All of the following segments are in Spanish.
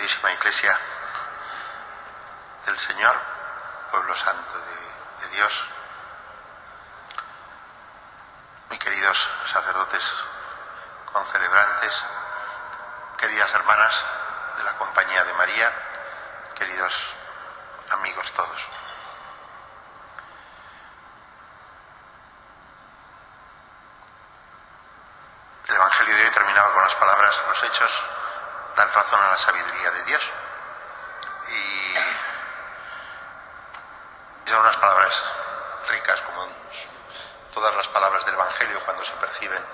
queridísima Iglesia del Señor, pueblo santo de Dios, muy queridos sacerdotes concelebrantes, queridas hermanas de la Compañía de María, queridos amigos todos. El Evangelio de hoy terminaba con las palabras: los hechos dan razón a la sabiduría de Dios. Y son unas palabras ricas, como todas las palabras del Evangelio, cuando se perciben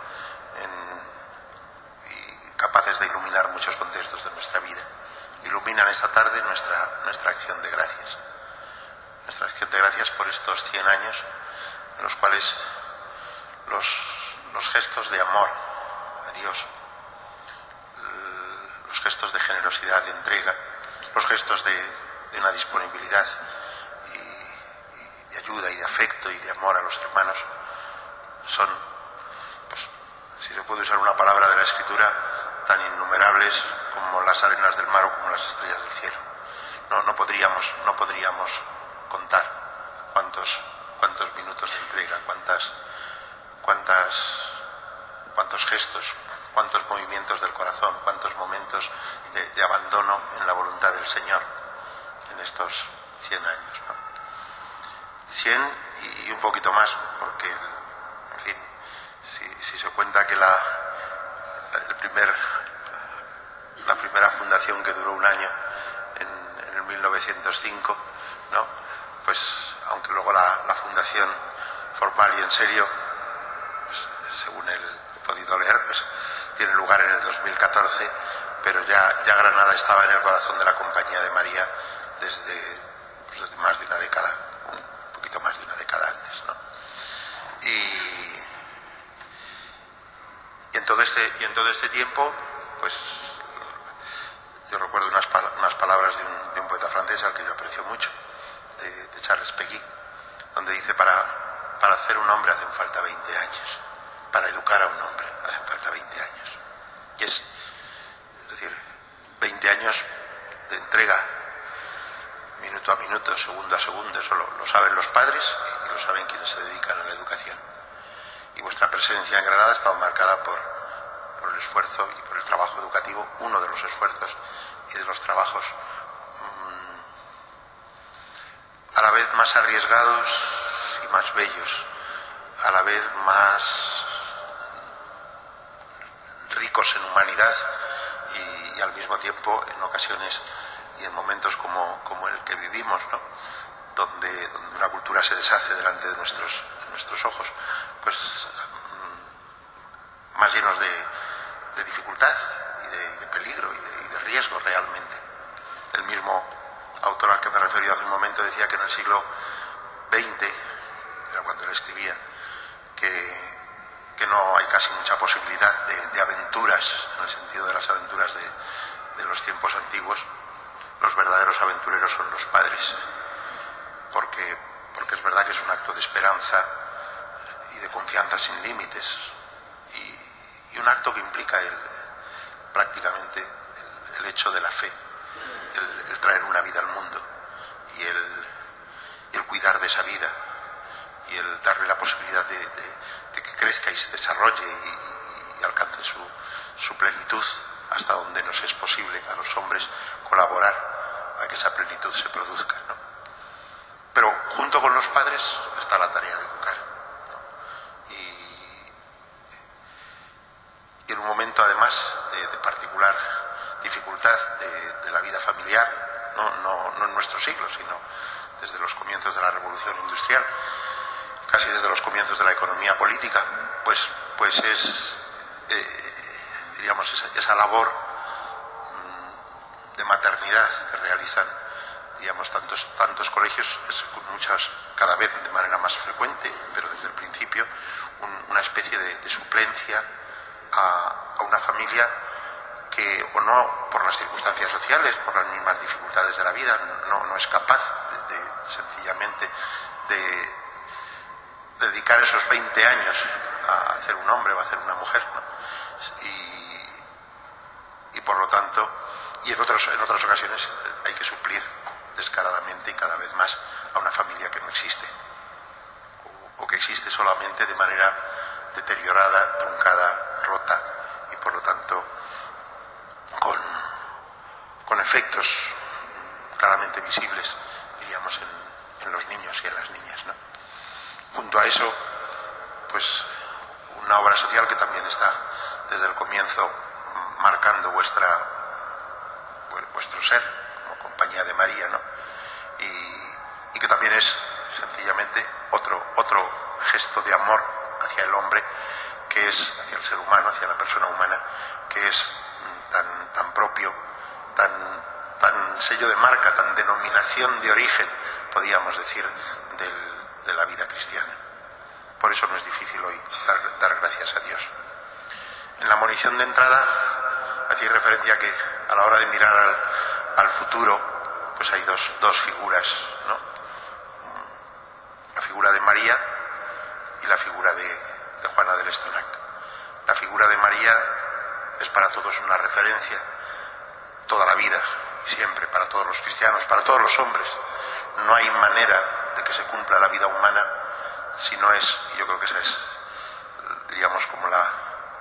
y capaces de iluminar muchos contextos de nuestra vida. Iluminan esta tarde nuestra acción de gracias. Nuestra acción de gracias por estos 100 años en los cuales los gestos de amor a Dios, los gestos de generosidad, de entrega, los gestos de una disponibilidad y de ayuda y de afecto y de amor a los hermanos son, pues, si se puede usar una palabra de la Escritura, tan innumerables como las arenas del mar o como las estrellas del cielo. No podríamos contar cuántos minutos de entrega, cuántos gestos, cuántos movimientos del corazón, cuántos momentos de abandono en la voluntad del Señor en estos 100 años, ¿no? 100 y un poquito más, porque, en fin, si se cuenta que la primera fundación, que duró un año en el 1905, ¿no? Pues aunque luego la fundación formal y en serio, pues, según he podido leer, pues tiene lugar en el 2014, pero ya Granada estaba en el corazón de la Compañía de María desde más de una década, un poquito más de una década antes, ¿no? Y en todo este tiempo, pues yo recuerdo unas palabras de un poeta francés al que yo aprecio mucho, de Charles Péguy, donde dice: para hacer un hombre hacen falta 20 años, para educar a un hombre hacen falta 20 años. Y es decir, 20 años de entrega, minuto a minuto, segundo a segundo. Eso lo saben los padres y lo saben quienes se dedican a la educación. Y vuestra presencia en Granada ha estado marcada por el esfuerzo y por el trabajo educativo, uno de los esfuerzos y de los trabajos a la vez más arriesgados y más bellos, a la vez más ricos en humanidad y al mismo tiempo, en ocasiones y en momentos como el que vivimos, ¿no? donde una cultura se deshace delante de nuestros ojos, pues más llenos de dificultad y de peligro y de riesgo realmente. El mismo autor al que me he referido hace un momento decía que en el siglo XX, era cuando él escribía, que no hay casi mucha posibilidad de aventuras, en el sentido de las aventuras de los tiempos antiguos. Los verdaderos aventureros son los padres, porque es verdad que es un acto de esperanza y de confianza sin límites, y un acto que implica prácticamente el hecho de la fe, el traer una vida al mundo y el cuidar de esa vida y el darle la posibilidad de que crezca y se desarrolle y alcance su plenitud hasta donde nos es posible a los hombres colaborar a que esa plenitud se produzca, ¿no? Pero junto con los padres está la tarea de educar, ¿no? Y en un momento además de particular dificultad de la vida familiar, no en nuestro siglo, sino desde los comienzos de la Revolución Industrial, casi desde los comienzos de la economía política, pues es, diríamos, esa labor de maternidad que realizan, diríamos, tantos colegios, es cada vez de manera más frecuente, pero desde el principio, una especie de suplencia a una familia que, o no por las circunstancias sociales, por las mismas dificultades de la vida, no es capaz sencillamente de dedicar esos 20 años a hacer un hombre o a hacer una mujer, ¿no? Y por lo tanto, Y en otras ocasiones hay que suplir descaradamente y cada vez más a una familia que no existe, o que existe solamente de manera deteriorada, truncada, rota, y por lo tanto con efectos claramente visibles, diríamos, en los niños y en las niñas, ¿no? Junto a eso, pues una obra social que también está desde el comienzo marcando vuestro ser como Compañía de María, ¿no? Y que también es sencillamente otro gesto de amor hacia el hombre, que es hacia el ser humano, hacia la persona humana, que es tan propio, tan sello de marca, tan denominación de origen, podríamos decir, de la vida cristiana. Por eso no es difícil hoy dar gracias a Dios. En la monición de entrada hacía referencia a que a la hora de mirar al futuro, pues hay dos figuras, ¿no? La figura de María y la figura de Juana del Estanac. La figura de María es para todos una referencia, toda la vida, siempre, para todos los cristianos, para todos los hombres. No hay manera de que se cumpla la vida humana si no es, y yo creo que esa es, diríamos, como la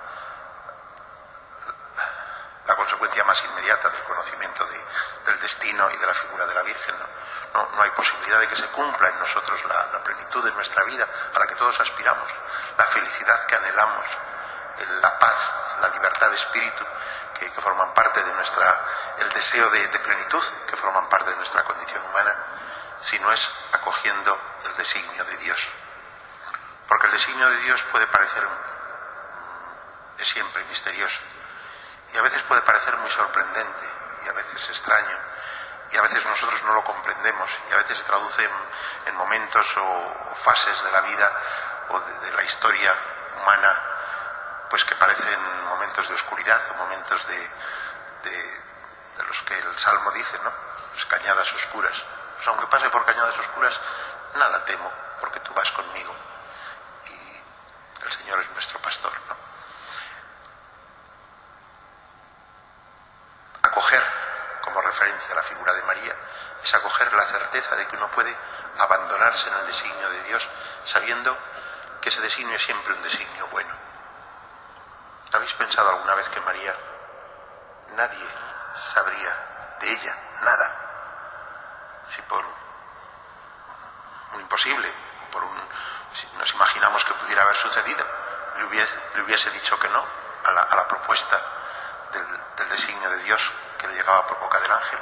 consecuencia más inmediata del conocimiento del destino y de la figura de la Virgen, ¿no? No hay posibilidad de que se cumpla en nosotros la plenitud de nuestra vida, a la que todos aspiramos, la felicidad que anhelamos, la paz, la libertad de espíritu, que forman parte de el deseo de plenitud, que forman parte de nuestra condición humana, si no es acogiendo el designio de Dios. Porque el designio de Dios puede parecer, es siempre misterioso, y a veces puede parecer muy sorprendente, y a veces extraño, y a veces nosotros no lo comprendemos, y a veces se traduce en momentos o fases de la vida o de la historia humana, pues que parecen momentos de oscuridad, o momentos de los que el Salmo dice, ¿no? Pues cañadas oscuras. Pues aunque pase por cañadas oscuras, nada temo, porque tú vas conmigo. Y el Señor es nuestro pastor, ¿no? Acoger, como referencia a la figura de María, es acoger la certeza de que uno puede abandonarse en el designio de Dios, sabiendo que ese designio es siempre un designio bueno. ¿Habéis pensado alguna vez que María, nadie sabría de ella nada? Si por un imposible, si nos imaginamos que pudiera haber sucedido, le hubiese dicho que no a la propuesta del designio de Dios que le llegaba por boca del ángel.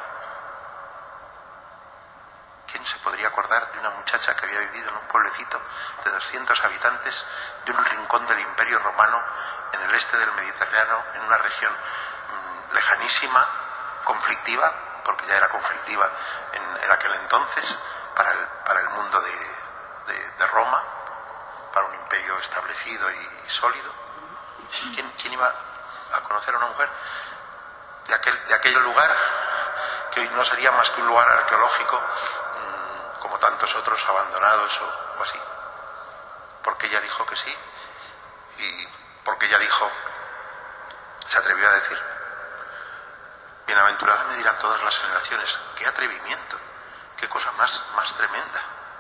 ¿Quién se podría acordar de una muchacha que había vivido en un pueblecito de 200 habitantes de un rincón del Imperio Romano en el este del Mediterráneo, en una región lejanísima, conflictiva, porque ya era conflictiva en aquel entonces, para el mundo de Roma, para un imperio establecido y sólido? ¿Quién iba a conocer a una mujer de aquel lugar, que hoy no sería más que un lugar arqueológico, como tantos otros abandonados o así? Porque ella dijo que sí, y porque ella se atrevió a decir: bienaventurada me dirán todas las generaciones. ¡Qué atrevimiento! ¡Qué cosa más tremenda!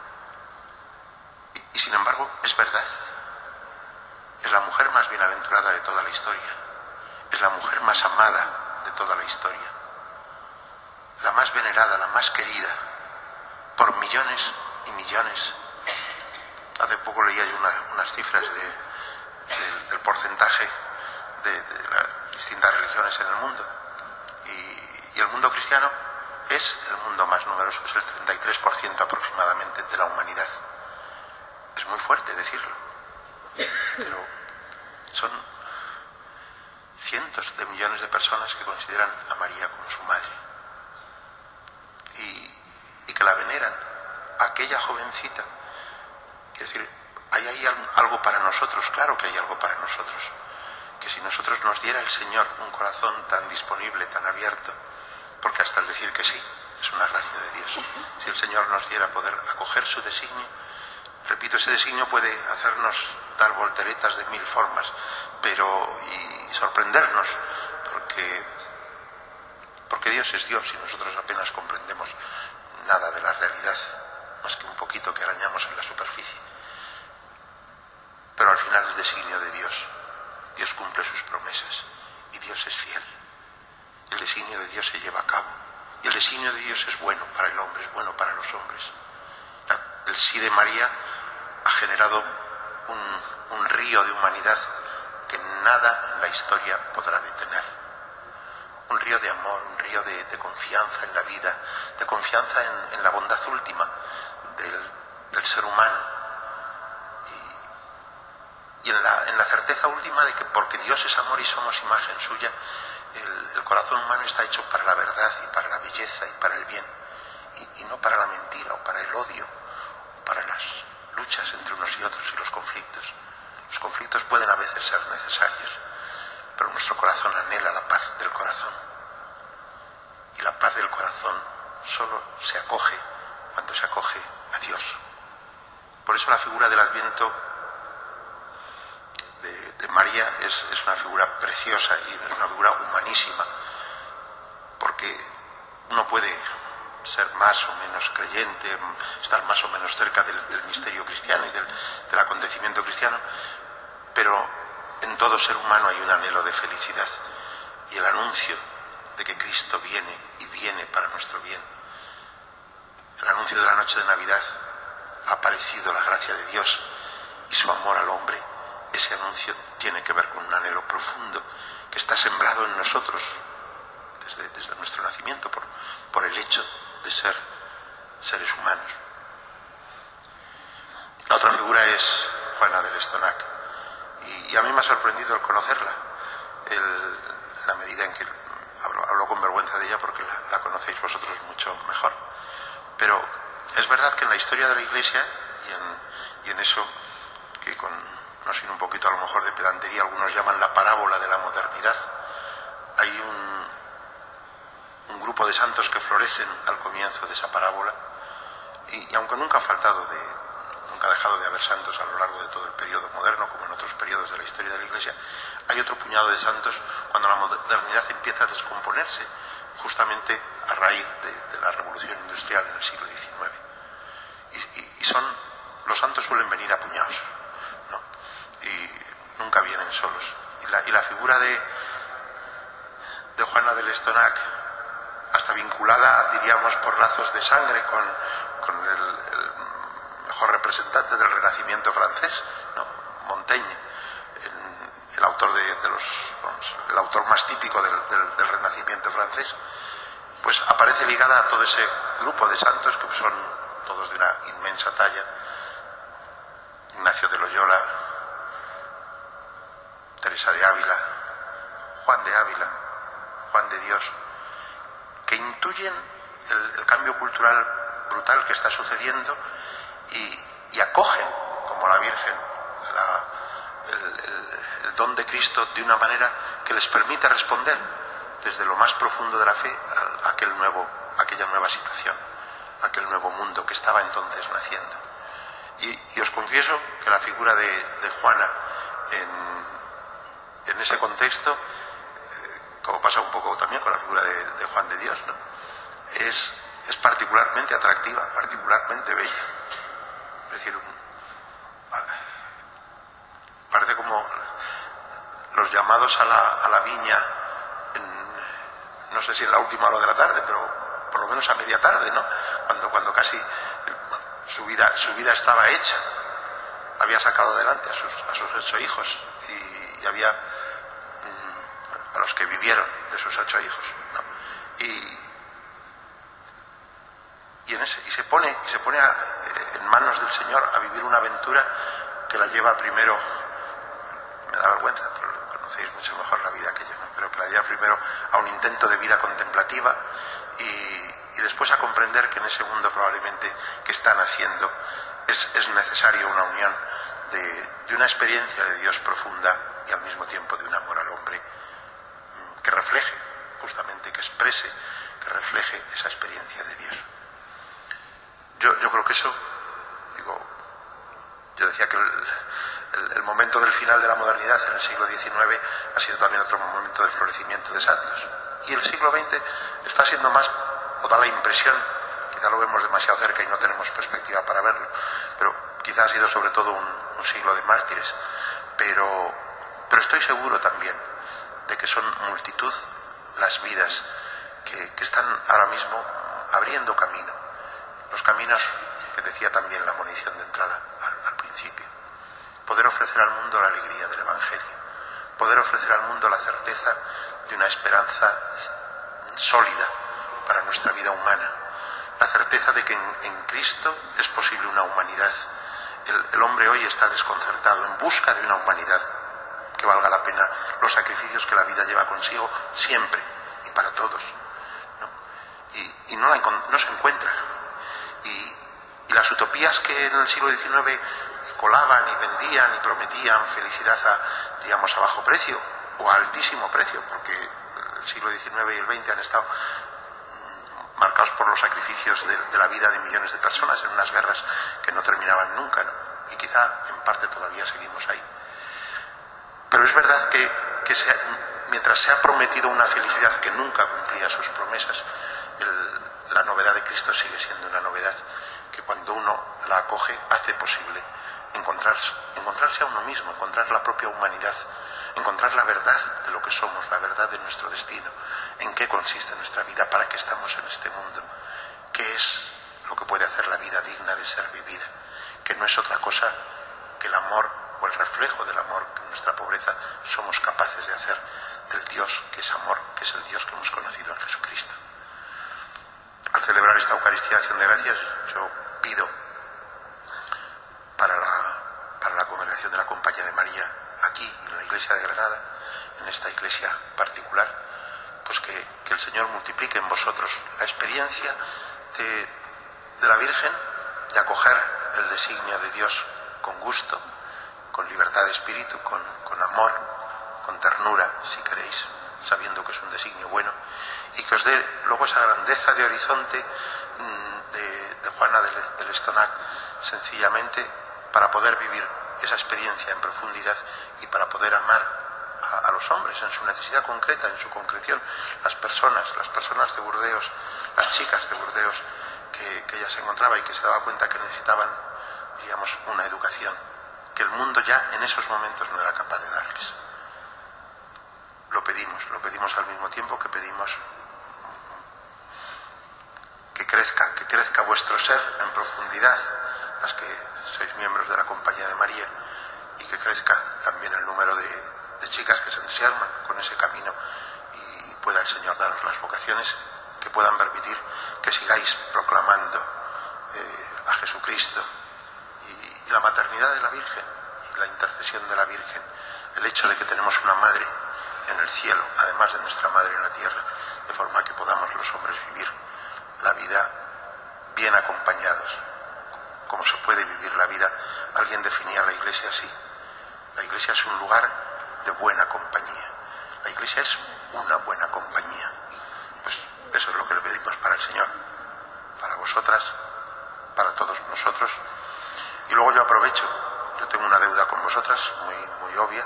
Y sin embargo, es verdad. Es la mujer más bienaventurada de toda la historia. Es la mujer más amada de toda la historia. La más venerada, la más querida, por millones y millones. Hace poco leía yo unas cifras del porcentaje de las distintas religiones en el mundo. Y el mundo cristiano es el mundo más numeroso, es el 33% aproximadamente de la humanidad. Es muy fuerte decirlo, pero son cientos de millones de personas que consideran a María como su madre y que la veneran. Aquella jovencita, quiero decir, hay ahí algo para nosotros, claro que hay algo para nosotros, que si nosotros nos diera el Señor un corazón tan disponible, tan abierto, porque hasta el decir que sí es una gracia de Dios, si el Señor nos diera poder acoger su designio, repito, ese designio puede hacernos dar volteretas de mil formas, pero y sorprendernos, porque Dios es Dios y nosotros apenas comprendemos nada de la realidad, más que un poquito que arañamos en la superficie. Pero al final el designio de Dios, Dios cumple sus promesas y Dios es fiel. El designio de Dios se lleva a cabo y el designio de Dios es bueno para el hombre, es bueno para los hombres. El sí de María ha generado un río de humanidad que nada en la historia podrá detener. Un río de amor, un río de confianza en la vida, de confianza en la bondad última del ser humano y en la certeza última de que porque Dios es amor y somos imagen suya, el corazón humano está hecho para la verdad y para la belleza y para el bien y no para la mentira o para el odio o para las luchas entre unos y otros y los conflictos. Los conflictos pueden a veces ser necesarios, pero nuestro corazón anhela la paz del corazón. Y la paz del corazón solo se acoge cuando se acoge a Dios. Por eso la figura del Adviento de María es una figura preciosa y es una figura humanísima, porque uno puede ser más o menos creyente, estar más o menos cerca del misterio cristiano y del acontecimiento cristiano, pero en todo ser humano hay un anhelo de felicidad y el anuncio de que Cristo viene y viene para nuestro bien. El anuncio de la noche de Navidad: ha aparecido la gracia de Dios y su amor al hombre. Ese anuncio tiene que ver con un anhelo profundo que está sembrado en nosotros desde nuestro nacimiento por el hecho de ser seres humanos. La otra figura es Juana del Estonac y a mí me ha sorprendido el conocerla, en la medida en que hablo con vergüenza de ella porque la conocéis vosotros mucho mejor. Pero es verdad que en la historia de la Iglesia y en eso que no sin un poquito a lo mejor de pedantería algunos llaman la parábola de la modernidad, hay un grupo de santos que florecen al comienzo de esa parábola y aunque nunca ha dejado de haber santos a lo largo de todo el periodo moderno como en otros periodos de la historia de la Iglesia, hay otro puñado de santos cuando la modernidad empieza a descomponerse justamente a raíz de la revolución industrial en el siglo XIX y los santos suelen venir a puñados, ¿no? Y nunca vienen solos y la figura de Juana del Estonac, hasta vinculada, diríamos, por lazos de sangre con el mejor representante del Renacimiento francés, ¿no? Montaigne, el autor el autor más típico del Renacimiento francés, pues aparece ligada a todo ese grupo de santos que son todos de una inmensa talla: Ignacio de Loyola, Teresa de Ávila, Juan de Ávila, Juan de Dios, que intuyen el cambio cultural brutal que está sucediendo y acogen, como la Virgen, el don de Cristo de una manera que les permite responder desde lo más profundo de la fe a aquella nueva situación, a aquel nuevo mundo que estaba entonces naciendo. Y os confieso que la figura de Juana en ese contexto, como pasa un poco también con la figura de Juan de Dios, ¿no? Es particularmente atractiva, particularmente bella. Es decir, parece como los llamados a la viña, no sé si en la última hora de la tarde, pero por lo menos a media tarde, ¿no? Cuando casi su vida estaba hecha, había sacado adelante a sus 8 hijos y había a los que vivieron de sus 8 hijos, ¿no? Y se pone en manos del Señor a vivir una aventura que la lleva primero, me da vergüenza, pero conocéis mucho mejor la vida que yo, ¿no? Pero que la lleva primero a un intento de vida contemplativa y después a comprender que en ese mundo probablemente que están haciendo es necesario una unión de una experiencia de Dios profunda y al mismo tiempo de un amor al hombre que refleje, justamente, que exprese, que refleje esa experiencia de Dios. Yo creo que eso, yo decía que el momento del final de la modernidad en el siglo XIX ha sido también otro momento de florecimiento de santos. Y el siglo XX está siendo más, o da la impresión, quizá lo vemos demasiado cerca y no tenemos perspectiva para verlo, pero quizá ha sido sobre todo un siglo de mártires, pero estoy seguro también de que son multitud las vidas que están ahora mismo abriendo camino, los caminos que decía también la munición de entrada al principio. Poder ofrecer al mundo la alegría del Evangelio, poder ofrecer al mundo la certeza de una esperanza sólida para nuestra vida humana, la certeza de que en Cristo es posible una humanidad. El hombre hoy está desconcertado en busca de una humanidad que valga la pena los sacrificios que la vida lleva consigo siempre y para todos, ¿no? Y no se encuentra. Y las utopías que en el siglo XIX colaban y vendían y prometían felicidad a bajo precio o a altísimo precio, porque el siglo XIX y el XX han estado marcados por los sacrificios de la vida de millones de personas en unas guerras que no terminaban nunca, ¿no? Y quizá en parte todavía seguimos ahí. Pero es verdad que mientras se ha prometido una felicidad que nunca cumplía sus promesas, la novedad de Cristo sigue siendo una novedad que cuando uno la acoge hace posible encontrarse a uno mismo, encontrar la propia humanidad, encontrar la verdad de lo que somos, la verdad de nuestro destino, en qué consiste nuestra vida, para qué estamos en este mundo, qué es lo que puede hacer la vida digna de ser vivida, que no es otra cosa que el amor o el reflejo del amor que en nuestra pobreza somos capaces de hacer del Dios que es amor, que es el Dios que hemos conocido en Jesucristo. Al celebrar esta Eucaristía de Acción de Gracias, yo pido para la congregación de la Compañía de María, aquí en la Iglesia de Granada, en esta iglesia particular, pues que el Señor multiplique en vosotros la experiencia de la Virgen, de acoger el designio de Dios con gusto, con libertad de espíritu, con amor, con ternura, si queréis, sabiendo que es un designio bueno, y que os dé luego esa grandeza de horizonte de Juana del Estonac, sencillamente para poder vivir esa experiencia en profundidad y para poder amar a los hombres en su necesidad concreta, en su concreción, las personas de Burdeos, las chicas de Burdeos que ella se encontraba y que se daba cuenta que necesitaban, diríamos, una educación que el mundo ya en esos momentos no era capaz de darles. Lo pedimos al mismo tiempo que pedimos que crezca vuestro ser en profundidad, las que sois miembros de la Compañía de María, y que crezca también el número de chicas que se entusiasman con ese camino, y pueda el Señor daros las vocaciones que puedan permitir que sigáis proclamando a Jesucristo y la maternidad de la Virgen y la intercesión de la Virgen, el hecho de que tenemos una madre en el cielo, además de nuestra madre en la tierra, de forma que podamos los hombres vivir la vida bien acompañados, como se puede vivir la vida. Alguien definía la Iglesia así: la Iglesia es un lugar de buena compañía, la Iglesia es una buena compañía. Pues eso es lo que le pedimos para el Señor, para vosotras, para todos nosotros. Y luego yo aprovecho, yo tengo una deuda con vosotras muy obvia,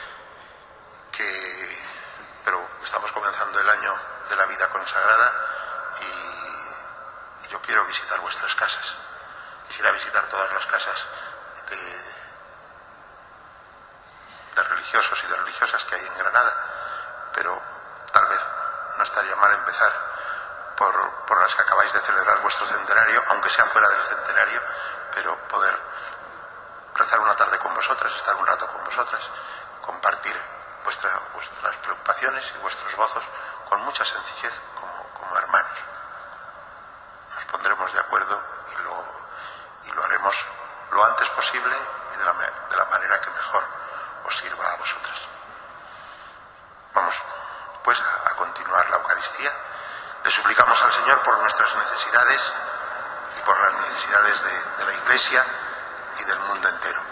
pero estamos comenzando el año de la vida consagrada y yo quiero visitar vuestras casas. Quisiera visitar todas las casas de religiosos y de religiosas que hay en Granada, pero tal vez no estaría mal empezar por las que acabáis de celebrar vuestro centenario, aunque sea fuera del centenario, pero poder rezar una tarde con vosotras, estar un rato con vosotras, compartir vuestras preocupaciones y vuestros gozos con mucha sencillez como hermanos. Nos pondremos de acuerdo y lo haremos lo antes posible y de la manera que mejor os sirva a vosotras. Vamos pues a continuar la Eucaristía. Le suplicamos al Señor por nuestras necesidades y por las necesidades de la Iglesia y del mundo entero.